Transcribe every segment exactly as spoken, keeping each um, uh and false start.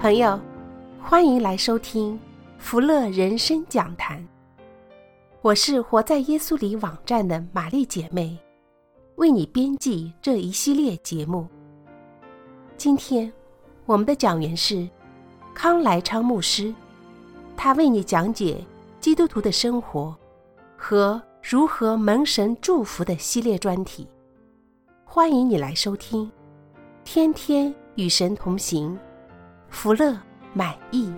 朋友，欢迎来收听福乐人生讲坛。我是活在耶稣里网站的玛丽姐妹，为你编辑这一系列节目。今天我们的讲员是康来昌牧师，他为你讲解基督徒的生活和如何蒙神祝福的系列专题。欢迎你来收听，天天与神同行，福乐满意。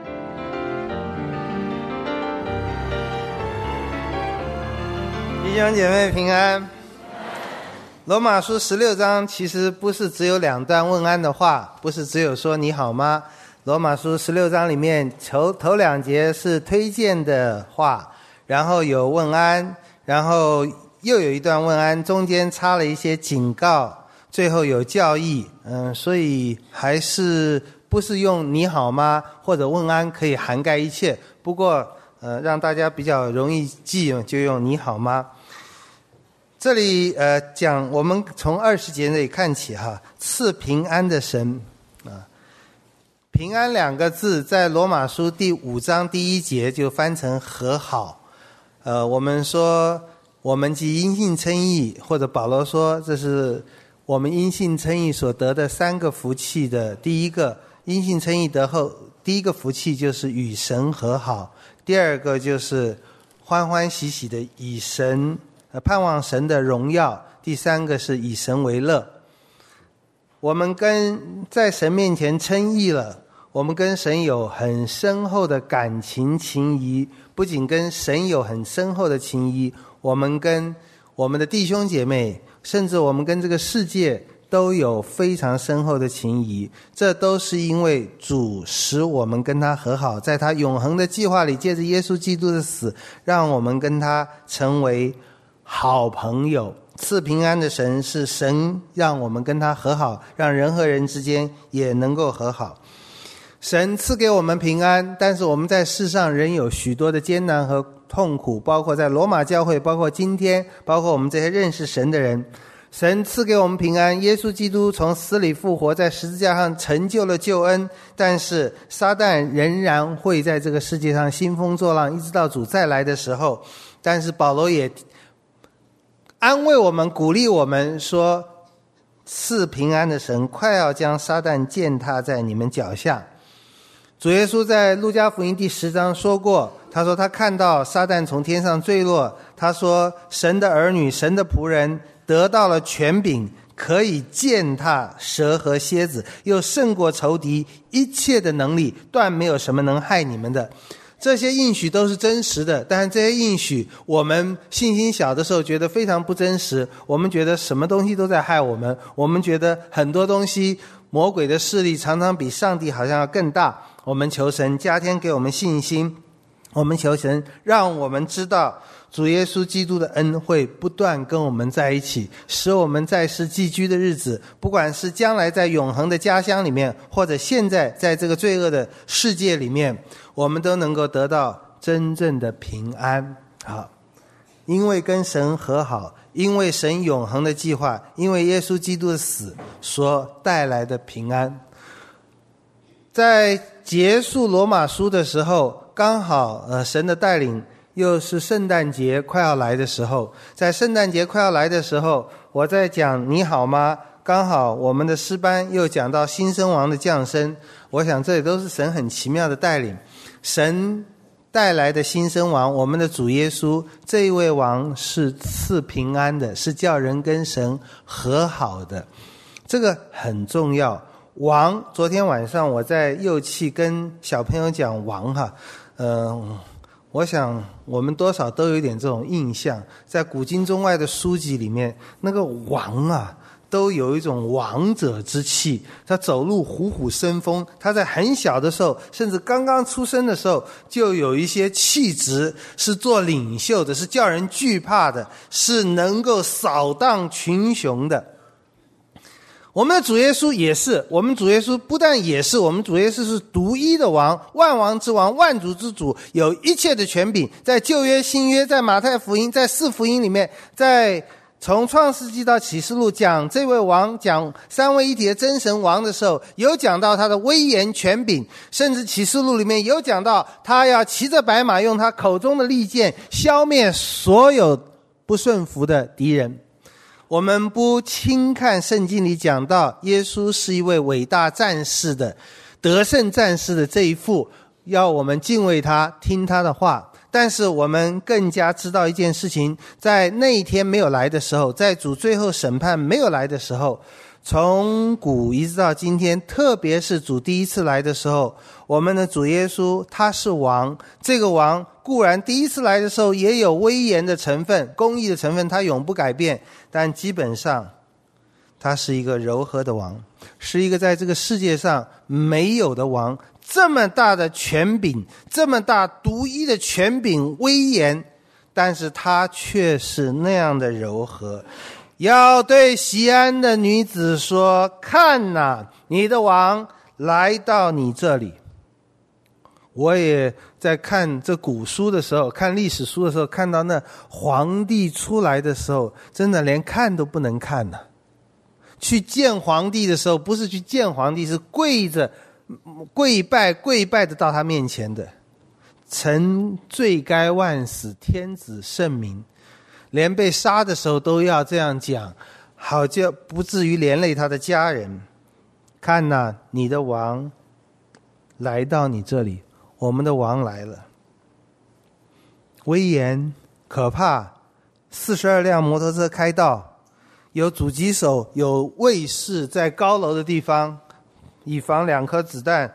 弟兄姐妹平安。罗马书十六章其实不是只有两段问安的话，不是只有说你好吗。罗马书十六章里面头头两节是推荐的话，然后有问安，然后又有一段问安，中间插了一些警告，最后有教义。嗯，所以还是不是用你好吗或者问安可以涵盖一切，不过呃让大家比较容易记就用你好吗。这里呃讲我们从二十节那里看起哈，赐平安的神啊，平安两个字在罗马书第五章第一节就翻成和好。呃我们说我们既因信称义，或者保罗说这是我们因信称义所得的三个福气的第一个，因信称义得后第一个福气就是与神和好，第二个就是欢欢喜喜的以神盼望神的荣耀，第三个是以神为乐。我们跟在神面前称义了，我们跟神有很深厚的感情情谊，不仅跟神有很深厚的情谊，我们跟我们的弟兄姐妹，甚至我们跟这个世界都有非常深厚的情谊。这都是因为主使我们跟他和好，在他永恒的计划里，借着耶稣基督的死，让我们跟他成为好朋友。赐平安的神是神让我们跟他和好，让人和人之间也能够和好。神赐给我们平安，但是我们在世上仍有许多的艰难和痛苦，包括在罗马教会，包括今天，包括我们这些认识神的人。神赐给我们平安，耶稣基督从死里复活，在十字架上成就了救恩，但是撒旦仍然会在这个世界上兴风作浪，一直到主再来的时候。但是保罗也安慰我们，鼓励我们说，赐平安的神快要将撒旦践踏在你们脚下。主耶稣在路加福音第十章说过，他说他看到撒旦从天上坠落，他说神的儿女，神的仆人得到了权柄，可以践踏蛇和蝎子，又胜过仇敌，一切的能力断没有什么能害你们的。这些应许都是真实的，但是这些应许我们信心小的时候觉得非常不真实，我们觉得什么东西都在害我们，我们觉得很多东西魔鬼的势力常常比上帝好像要更大。我们求神加添给我们信心，我们求神让我们知道主耶稣基督的恩会不断跟我们在一起，使我们在世寄居的日子，不管是将来在永恒的家乡里面，或者现在在这个罪恶的世界里面，我们都能够得到真正的平安。好，因为跟神和好，因为神永恒的计划，因为耶稣基督的死所带来的平安。在结束罗马书的时候，刚好呃神的带领又是圣诞节快要来的时候，在圣诞节快要来的时候，我在讲你好吗，刚好我们的诗班又讲到新生王的降生。我想这里都是神很奇妙的带领，神带来的新生王，我们的主耶稣，这一位王是赐平安的，是叫人跟神和好的，这个很重要。王，昨天晚上我在幼器跟小朋友讲王哈，嗯，我想我们多少都有点这种印象，在古今中外的书籍里面，那个王啊都有一种王者之气，他走路虎虎生风，他在很小的时候，甚至刚刚出生的时候，就有一些气质，是做领袖的，是叫人惧怕的，是能够扫荡群雄的。我们的主耶稣也是，我们主耶稣不但也是，我们主耶稣是独一的王，万王之王，万主之主，有一切的权柄。在旧约新约，在马太福音，在四福音里面，在从创世纪到启示录讲这位王，讲三位一体的真神王的时候，有讲到他的威严权柄，甚至启示录里面有讲到他要骑着白马，用他口中的利剑消灭所有不顺服的敌人。我们不轻看圣经里讲到耶稣是一位伟大战士的得胜战士的这一副，要我们敬畏他，听他的话。但是我们更加知道一件事情，在那一天没有来的时候，在主最后审判没有来的时候，从古一直到今天，特别是主第一次来的时候，我们的主耶稣他是王，这个王固然第一次来的时候也有威严的成分，公义的成分，他永不改变，但基本上他是一个柔和的王，是一个在这个世界上没有的王。这么大的权柄，这么大独一的权柄威严，但是他却是那样的柔和，要对锡安的女子说，看哪，你的王来到你这里。我也在看这古书的时候，看历史书的时候，看到那皇帝出来的时候，真的连看都不能看了。去见皇帝的时候，不是去见皇帝，是跪着跪拜跪拜的到他面前的。臣罪该万死，天子圣明，连被杀的时候都要这样讲，好就不至于连累他的家人。看哪，你的王来到你这里，我们的王来了，威严可怕，四十二辆摩托车开道，有狙击手，有卫士在高楼的地方，以防两颗子弹。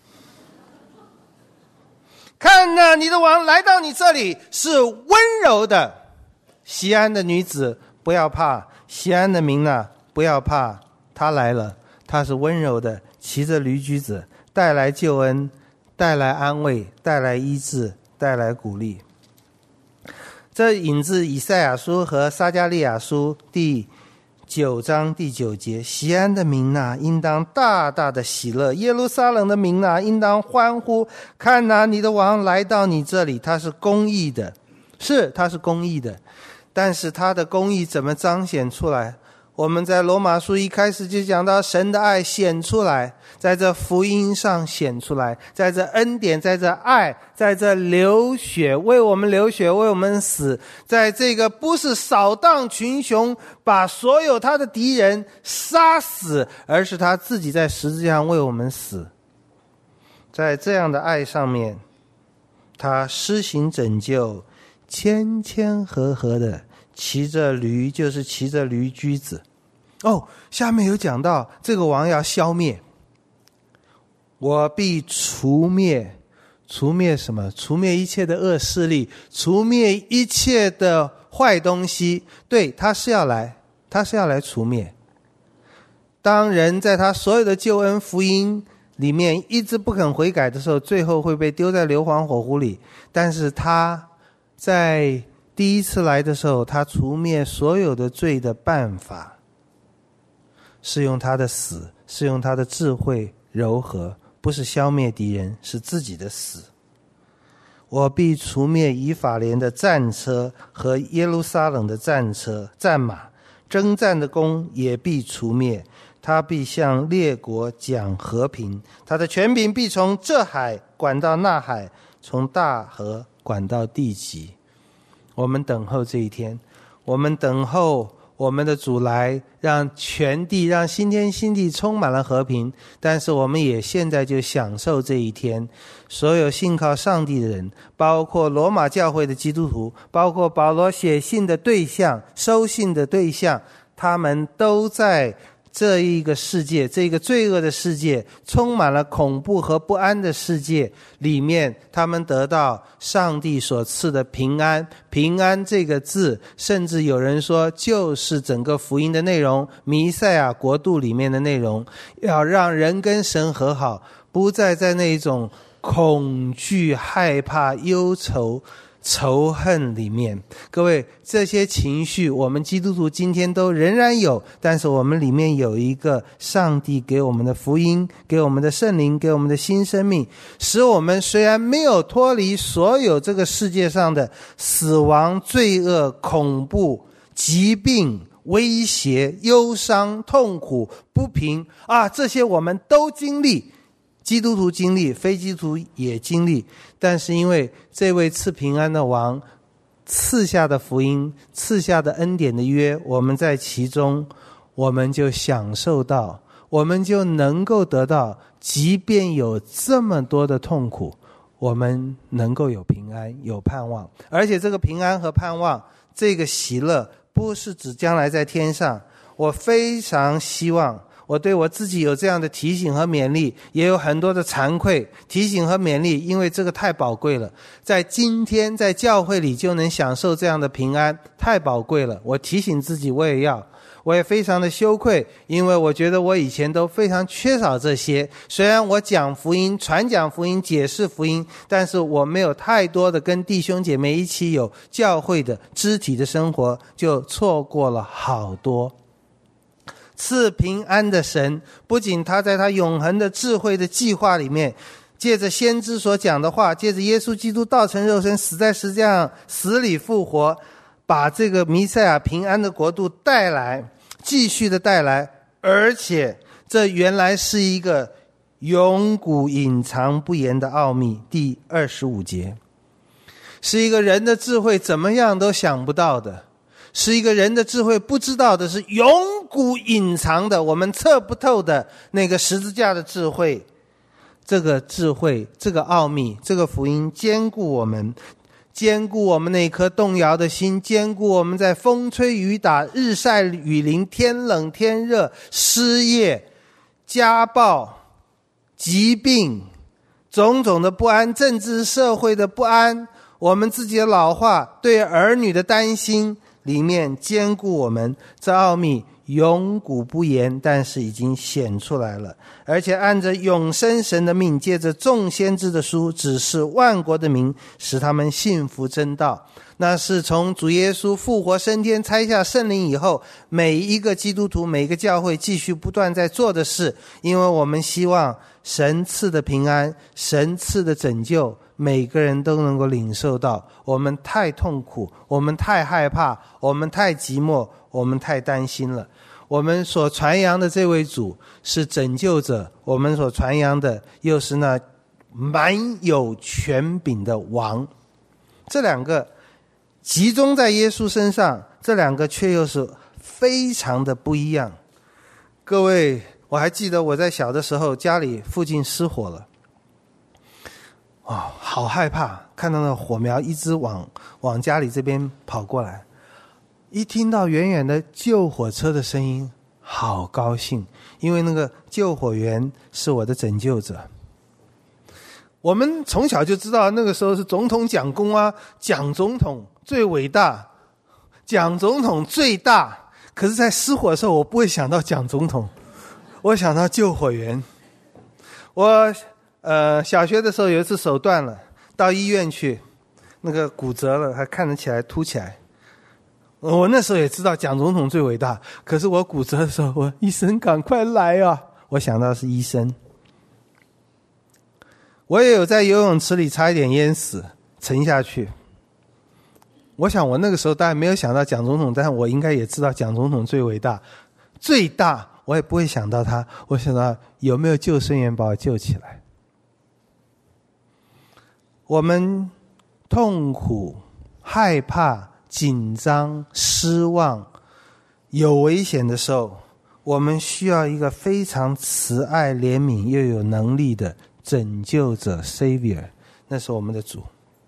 看哪，你的王来到你这里，是温柔的。锡安的女子不要怕，锡安的民哪，不要怕，他来了，他是温柔的，骑着驴驹子，带来救恩，带来安慰，带来医治，带来鼓励。这引自以赛亚书和撒迦利亚书第九章第九节，锡安的民哪，应当大大的喜乐，耶路撒冷的民哪，应当欢呼。看哪，你的王来到你这里，他是公义的，是他是公义的，但是他的公义怎么彰显出来？我们在罗马书一开始就讲到神的爱显出来，在这福音上显出来，在这恩典，在这爱，在这流血，为我们流血，为我们死，在这个不是扫荡群雄，把所有他的敌人杀死，而是他自己在十字架上为我们死。在这样的爱上面，他施行拯救，谦谦和和的骑着驴，就是骑着驴驹子。哦，下面有讲到这个王要消灭，我必除灭，除灭什么？除灭一切的恶势力，除灭一切的坏东西。对，他是要来，他是要来除灭。当人在他所有的救恩福音里面一直不肯悔改的时候，最后会被丢在硫磺火湖里。但是他在第一次来的时候，他除灭所有的罪的办法是用他的死，是用他的智慧柔和，不是消灭敌人，是自己的死。我必除灭以法莲的战车和耶路撒冷的战车战马，征战的弓也必除灭，他必向列国讲和平，他的权柄必从这海管到那海，从大河管到地极。我们等候这一天，我们等候我们的主来，让全地，让新天新地充满了和平。但是我们也现在就享受这一天，所有信靠上帝的人，包括罗马教会的基督徒，包括保罗写信的对象，收信的对象，他们都在这一个世界，这个罪恶的世界，充满了恐怖和不安的世界里面，他们得到上帝所赐的平安。平安这个字，甚至有人说就是整个福音的内容，弥赛亚国度里面的内容，要让人跟神和好，不再在那种恐惧、害怕、忧愁、仇恨里面。各位，这些情绪我们基督徒今天都仍然有，但是我们里面有一个上帝给我们的福音，给我们的圣灵，给我们的新生命，使我们虽然没有脱离所有这个世界上的死亡、罪恶、恐怖、 疾病、威胁、忧伤、痛苦、不平啊，这些我们都经历，基督徒经历，非基督徒也经历。但是因为这位赐平安的王赐下的福音，赐下的恩典的约，我们在其中，我们就享受到，我们就能够得到，即便有这么多的痛苦，我们能够有平安，有盼望。而且这个平安和盼望，这个喜乐不是指将来在天上。我非常希望我对我自己有这样的提醒和勉励，也有很多的惭愧，提醒和勉励，因为这个太宝贵了。在今天在教会里就能享受这样的平安，太宝贵了。我提醒自己，我也要。我也非常的羞愧，因为我觉得我以前都非常缺少这些。虽然我讲福音、传讲福音、解释福音，但是我没有太多的跟弟兄姐妹一起有教会的肢体的生活，就错过了好多。赐平安的神，不仅他在他永恒的智慧的计划里面，借着先知所讲的话，借着耶稣基督道成肉身，死在十字架上，死里复活，把这个弥赛亚平安的国度带来，继续的带来。而且这原来是一个永古隐藏不言的奥秘。第二十五节是一个人的智慧怎么样都想不到的，是一个人的智慧不知道的，是永古隐藏的，我们测不透的那个十字架的智慧。这个智慧，这个奥秘，这个福音坚固我们，坚固我们那颗动摇的心，坚固我们在风吹雨打、日晒雨淋、天冷天热、失业、家暴、疾病、种种的不安，政治社会的不安，我们自己的老化，对儿女的担心，里面坚固我们。这奥秘永古不言，但是已经显出来了。而且按着永生神的命，借着众先知的书，指示万国的民，使他们信服真道。那是从主耶稣复活升天差下圣灵以后，每一个基督徒、每一个教会继续不断在做的事。因为我们希望神赐的平安，神赐的拯救，每个人都能够领受到。我们太痛苦，我们太害怕，我们太寂寞，我们太担心了。我们所传扬的这位主是拯救者，我们所传扬的又是那满有权柄的王。这两个集中在耶稣身上，这两个却又是非常的不一样。各位，我还记得我在小的时候，家里附近失火了，哦，好害怕，看到那火苗一直往往家里这边跑过来，一听到远远的救火车的声音，好高兴，因为那个救火员是我的拯救者。我们从小就知道那个时候是总统蒋公啊，蒋总统最伟大，蒋总统最大。可是在失火的时候，我不会想到蒋总统，我想到救火员。我呃小学的时候有一次手断了，到医院去，那个骨折了，还看得起来凸起来。我那时候也知道蒋总统最伟大，可是我骨折的时候，我医生赶快来啊！我想到是医生。我也有在游泳池里差一点淹死，沉下去。我想我那个时候当然没有想到蒋总统，但我应该也知道蒋总统最伟大，最大，我也不会想到他，我想到有没有救生员把我救起来。我们痛苦、害怕、紧张、失望、有危险的时候，我们需要一个非常慈爱、怜悯又有能力的拯救者 Savior， 那是我们的主。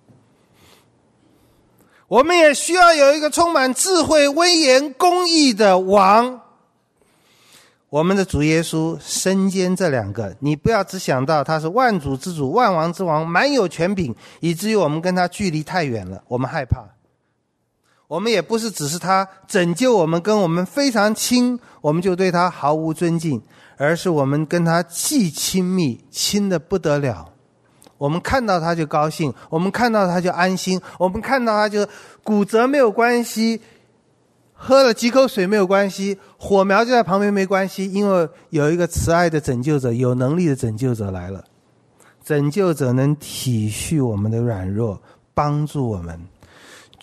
我们也需要有一个充满智慧、威严、公义的王。我们的主耶稣身兼这两个，你不要只想到他是万主之主、万王之王，满有权柄，以至于我们跟他距离太远了，我们害怕。我们也不是只是他拯救我们，跟我们非常亲，我们就对他毫无尊敬，而是我们跟他既亲密，亲得不得了。我们看到他就高兴，我们看到他就安心，我们看到他就骨折没有关系，喝了几口水没有关系，火苗就在旁边没关系，因为有一个慈爱的拯救者，有能力的拯救者来了。拯救者能体恤我们的软弱，帮助我们。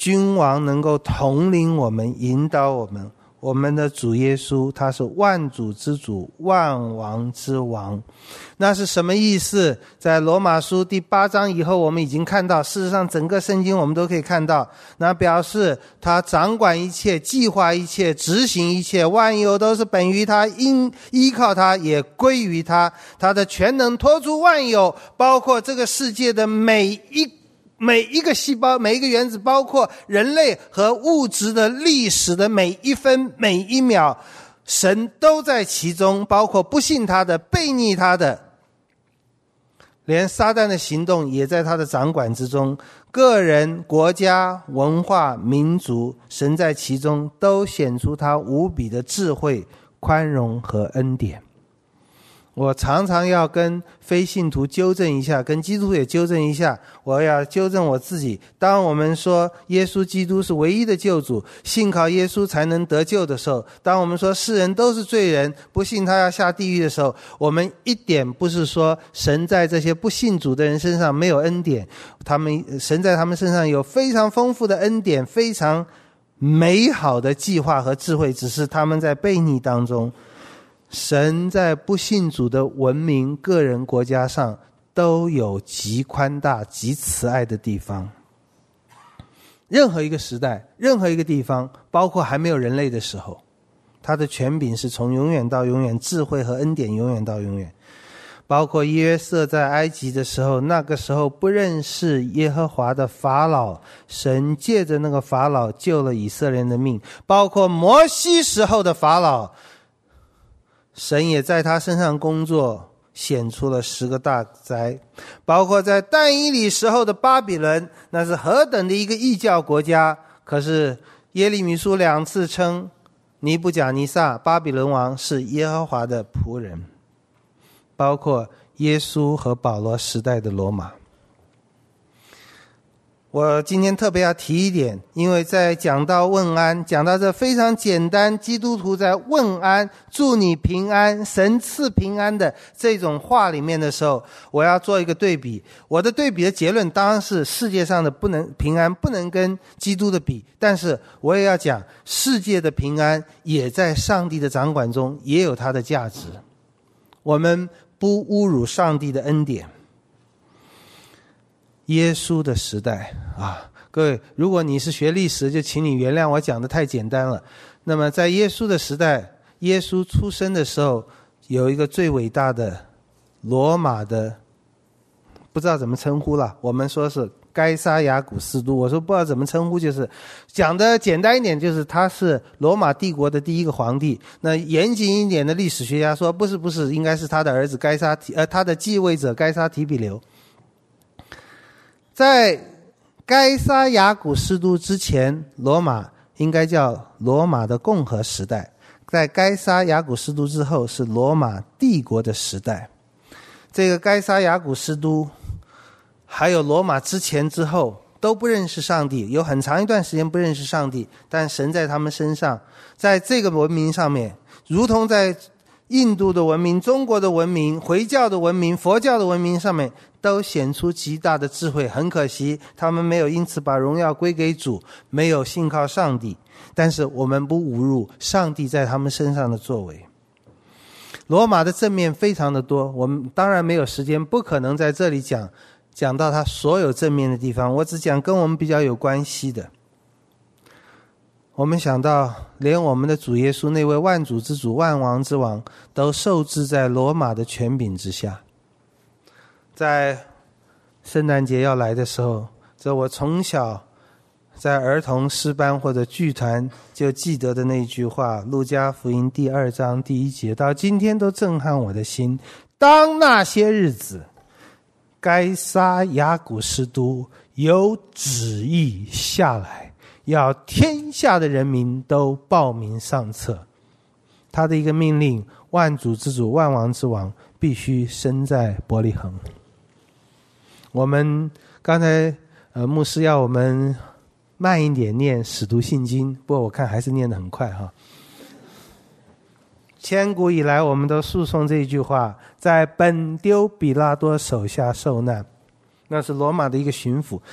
君王能够统领我们，引导我们。我们的主耶稣，他是万主之主，万王之王。那是什么意思？在罗马书第八章以后，我们已经看到，事实上整个圣经我们都可以看到，那表示他掌管一切，计划一切，执行一切，万有都是本于他，因依靠他，也归于他。他的全能托出万有，包括这个世界的每一每一个细胞，每一个原子，包括人类和物质的历史的每一分每一秒，神都在其中，包括不信他的，悖逆他的，连撒旦的行动也在他的掌管之中。个人、国家、文化、民族，神在其中都显出他无比的智慧、宽容和恩典。我常常要跟非信徒纠正一下，跟基督徒也纠正一下，我要纠正我自己。当我们说耶稣基督是唯一的救主，信靠耶稣才能得救的时候，当我们说世人都是罪人，不信他要下地狱的时候，我们一点不是说神在这些不信主的人身上没有恩典，他们神在他们身上有非常丰富的恩典，非常美好的计划和智慧，只是他们在悖逆当中。神在不信主的文明、个人、国家上都有极宽大、极慈爱的地方。任何一个时代，任何一个地方，包括还没有人类的时候，他的权柄是从永远到永远，智慧和恩典永远到永远。包括约瑟在埃及的时候，那个时候不认识耶和华的法老，神借着那个法老救了以色列人的命。包括摩西时候的法老，神也在他身上工作，显出了十个大灾。包括在但以理时候的巴比伦，那是何等的一个异教国家，可是耶利米书两次称尼布甲尼撒巴比伦王是耶和华的仆人。包括耶稣和保罗时代的罗马。我今天特别要提一点，因为在讲到问安，讲到这非常简单，基督徒在问安，祝你平安，神赐平安的这种话里面的时候，我要做一个对比。我的对比的结论当然是世界上的不能平安不能跟基督的比，但是我也要讲世界的平安也在上帝的掌管中，也有它的价值。我们不侮辱上帝的恩典。耶稣的时代啊，各位，如果你是学历史，就请你原谅我讲的太简单了。那么在耶稣的时代，耶稣出生的时候，有一个最伟大的罗马的，不知道怎么称呼了，我们说是该撒亚古斯都，我说不知道怎么称呼，就是讲的简单一点，就是他是罗马帝国的第一个皇帝。那严谨一点的历史学家说，不是不是，应该是他的儿子该撒提，呃，他的继位者该撒提比留。在该撒亚古斯都之前，罗马应该叫罗马的共和时代。在该撒亚古斯都之后，是罗马帝国的时代。这个该撒亚古斯都还有罗马之前之后都不认识上帝，有很长一段时间不认识上帝，但神在他们身上，在这个文明上面，如同在印度的文明、中国的文明、回教的文明、佛教的文明上面都显出极大的智慧。很可惜他们没有因此把荣耀归给主，没有信靠上帝，但是我们不侮辱上帝在他们身上的作为。罗马的正面非常的多，我们当然没有时间，不可能在这里讲讲到他所有正面的地方，我只讲跟我们比较有关系的。我们想到连我们的主耶稣那位万主之主、万王之王都受制在罗马的权柄之下。在圣诞节要来的时候，这我从小在儿童诗班或者剧团就记得的那句话，路加福音第二章第一节，到今天都震撼我的心。当那些日子，该撒亚古斯都有旨意下来，要天下的人民都报名上册。他的一个命令，万主之主、万王之王必须生在伯利恒。我们刚才呃牧师要我们慢一点念使徒信经，不过我看还是念得很快哈。千古以来我们都诉讼这一句话，在本丢比拉多手下受难，那是罗马的一个巡抚。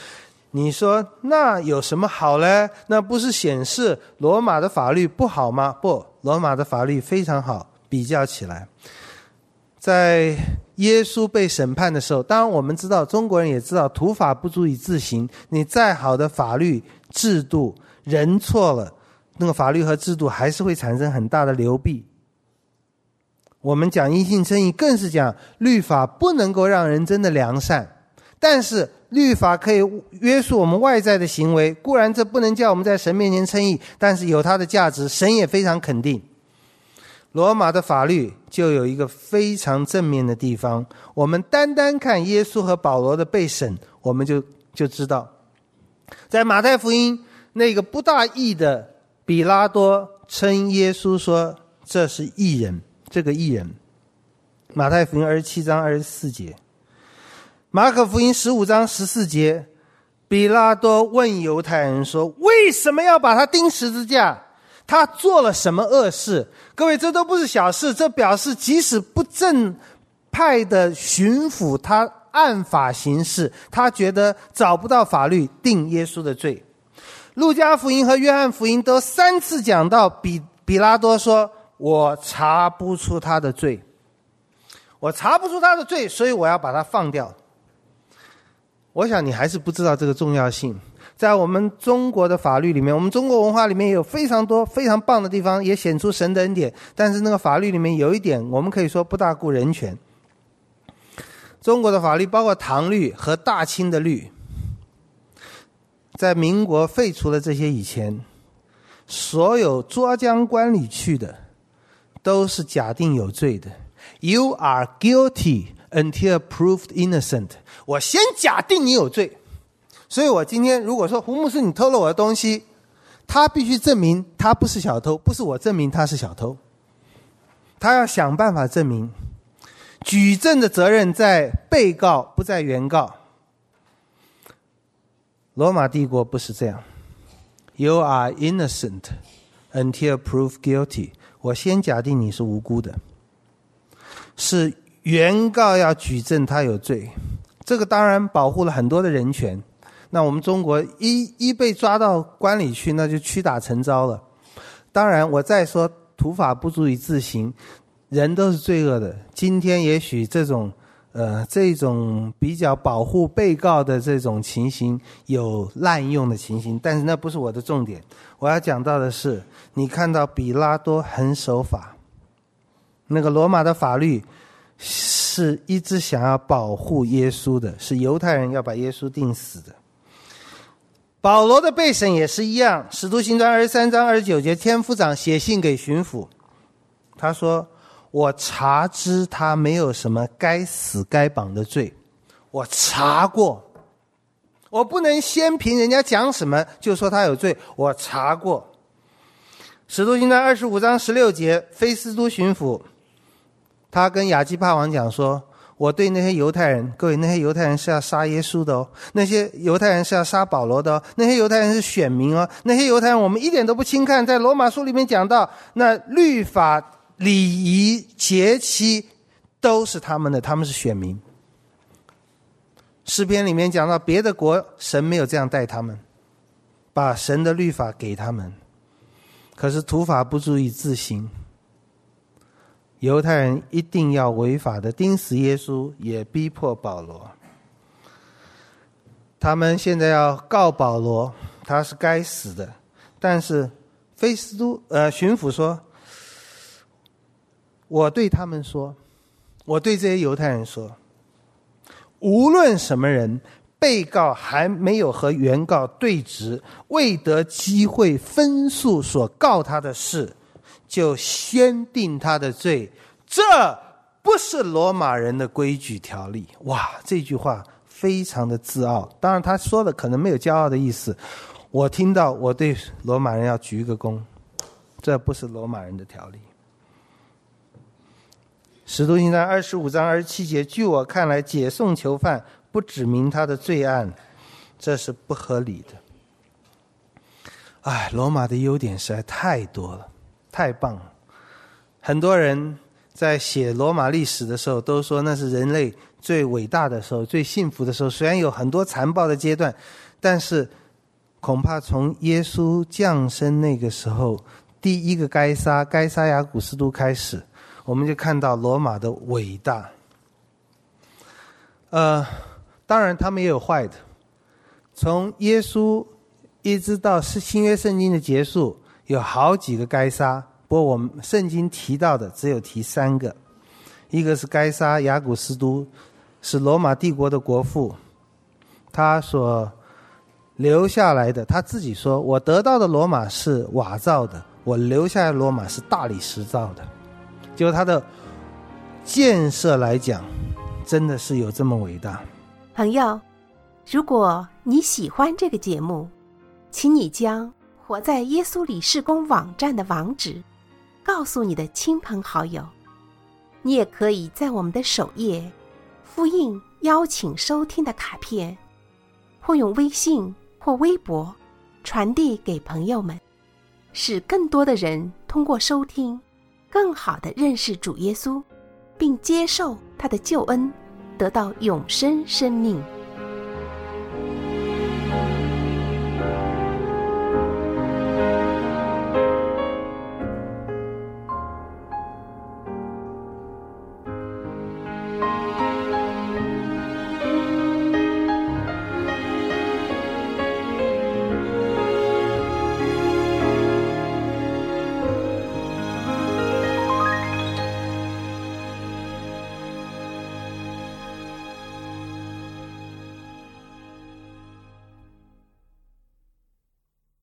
你说那有什么好呢？那不是显示罗马的法律不好吗？不，罗马的法律非常好。比较起来，在耶稣被审判的时候，当然我们知道，中国人也知道，土法不足以自行，你再好的法律制度，人错了，那个法律和制度还是会产生很大的流弊。我们讲因信称义，更是讲律法不能够让人真的良善，但是律法可以约束我们外在的行为，固然这不能叫我们在神面前称义，但是有它的价值，神也非常肯定。罗马的法律就有一个非常正面的地方，我们单单看耶稣和保罗的被审，我们就就知道，在马太福音那个不大义的比拉多称耶稣说这是义人，这个义人，马太福音二十七章二十四节，马可福音十五章十四节，比拉多问犹太人说，为什么要把他钉十字架？他做了什么恶事？各位，这都不是小事，这表示即使不正派的巡抚，他按法行事，他觉得找不到法律定耶稣的罪。路加福音和约翰福音都三次讲到比比拉多说，我查不出他的罪，我查不出他的罪，所以我要把他放掉。我想你还是不知道这个重要性。在我们中国的法律里面，我们中国文化里面有非常多非常棒的地方，也显出神的恩典，但是那个法律里面有一点我们可以说不大顾人权。中国的法律包括唐律和大清的律，在民国废除了这些以前，所有捉将关里去的都是假定有罪的。 You are guilty until proved innocent， 我先假定你有罪。所以我今天如果说胡牧师你偷了我的东西，他必须证明他不是小偷，不是我证明他是小偷，他要想办法证明。举证的责任在被告，不在原告。罗马帝国不是这样， You are innocent until proved guilty， 我先假定你是无辜的，是原告要举证他有罪。这个当然保护了很多的人权。那我们中国一一被抓到关里去，那就屈打成招了。当然我再说土法不足以自行，人都是罪恶的。今天也许这种呃这种比较保护被告的这种情形有滥用的情形，但是那不是我的重点。我要讲到的是，你看到比拉多很守法，那个罗马的法律是一直想要保护耶稣的，是犹太人要把耶稣钉死的。保罗的被审也是一样，使徒行传二十三章二十九节，千夫长写信给巡抚，他说，我查知他没有什么该死该绑的罪，我查过，我不能先凭人家讲什么就说他有罪，我查过。使徒行传二十五章十六节，菲斯都巡抚他跟亚基帕王讲说，我对那些犹太人，各位，那些犹太人是要杀耶稣的哦，那些犹太人是要杀保罗的哦，那些犹太人是选民哦，那些犹太人我们一点都不轻看。在罗马书里面讲到，那律法礼仪节期都是他们的，他们是选民。诗篇里面讲到，别的国神没有这样待他们，把神的律法给他们，可是土法不足以自行，犹太人一定要违法的钉死耶稣，也逼迫保罗。他们现在要告保罗，他是该死的。但是菲斯都呃巡抚说，我对他们说，我对这些犹太人说，无论什么人，被告还没有和原告对质，未得机会分诉所告他的事，就先定他的罪，这不是罗马人的规矩条例。哇，这句话非常的自傲，当然他说的可能没有骄傲的意思，我听到我对罗马人要鞠个躬，这不是罗马人的条例。使徒行传二十五章二十七节，据我看来，解送囚犯不指明他的罪案，这是不合理的。哎，罗马的优点实在太多了，太棒了。很多人在写罗马历史的时候都说那是人类最伟大的时候，最幸福的时候，虽然有很多残暴的阶段，但是恐怕从耶稣降生那个时候，第一个该撒该撒亚古斯都开始，我们就看到罗马的伟大。呃，当然他们也有坏的，从耶稣一直到新约圣经的结束，有好几个该撒，不过我们圣经提到的只有提三个。一个是该撒亚古斯都，是罗马帝国的国父，他所留下来的，他自己说，我得到的罗马是瓦造的，我留下来的罗马是大理石造的。就他的建设来讲，真的是有这么伟大。 朋友，如果你喜欢这个节目，请你将活在耶稣里事工网站的网址告诉你的亲朋好友。你也可以在我们的首页复印邀请收听的卡片，或用微信或微博传递给朋友们，使更多的人通过收听更好地认识主耶稣，并接受他的救恩，得到永生生命。